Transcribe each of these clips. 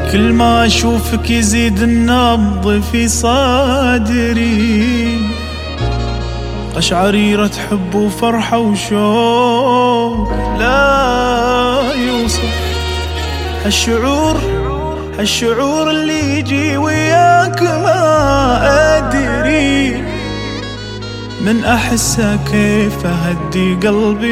كل ما أشوفك يزيد النبض في صدري، قشعريرة حب وفرحة وشوق لا يوصف. هالشعور اللي يجي وياك ما أدري، من أحسه كيف أهدي قلبي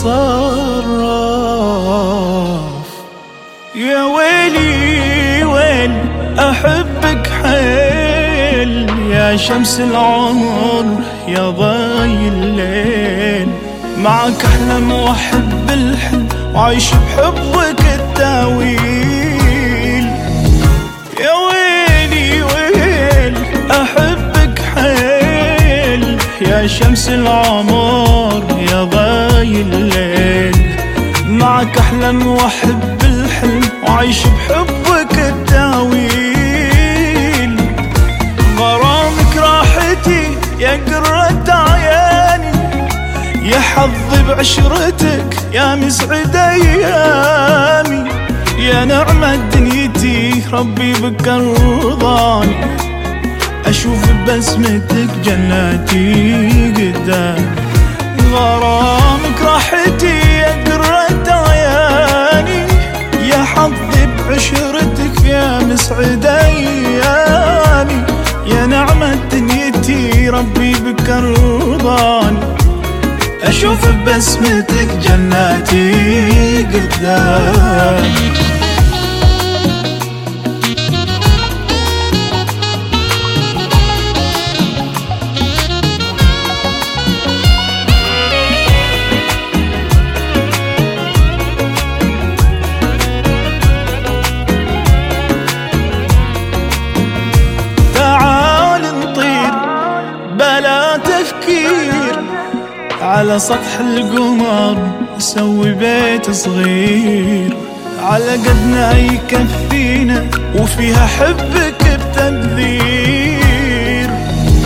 واتصرف. يا ويلي ويلي أحبك حيل، يا شمس العمر يا ضي الليل، معك أحلم وأحب الحلم وعيش بحبك التاويل. يا ويلي ويل أحبك حيل، يا شمس العمر يا ضي الليل، معك أحلم وأحب الحلم وعيش بحبك التاويل. غرامك راحتي يا قرة عياني، يا حظي بعشرتك يا مسعد أيامي، يا نعمة دنيتي ربي بك رضاني، أشوف ببسمتك جناتي قدامي. غرامك راحتي يا قرة عياني، يا حظي بعشرتك يا مسعد أيامي، يا نعمة دنيتي ربي بك رضاني، أشوف ببسمتك جناتي قدامي. بلا تفكير على سطح القمر نسوي بيت صغير، على قدنا يكفينا وفيها حبك بتقدير.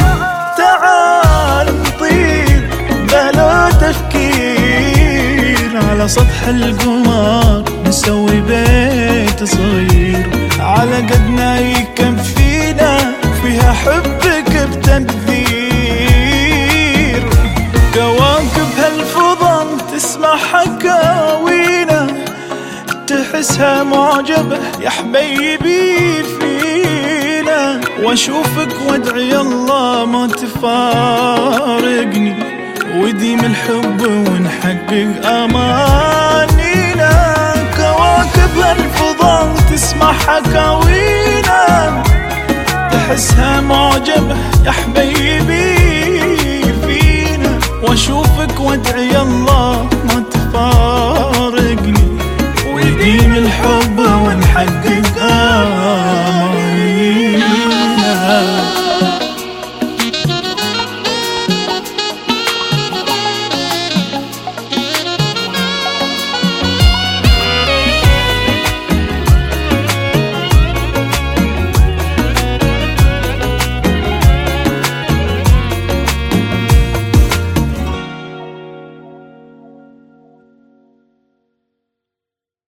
تعال نطير بلا تفكير على سطح القمر نسوي بيت صغير، على قدنا يكفينا وفيها حبك بتقدير. كواكب هالفضا تسمع حكاوينا، تحسها معجبة يا حبيبي فينا، واشوفك وادعي الله ما تفارقني، وديم الحب ونحقق امانينا. كواكب هالفضا تسمع حكاوينا، تحسها معجبة يا حبيبي فينا، واشوفك وادعي الله ما تفارقني، ويديم الحب ونحقق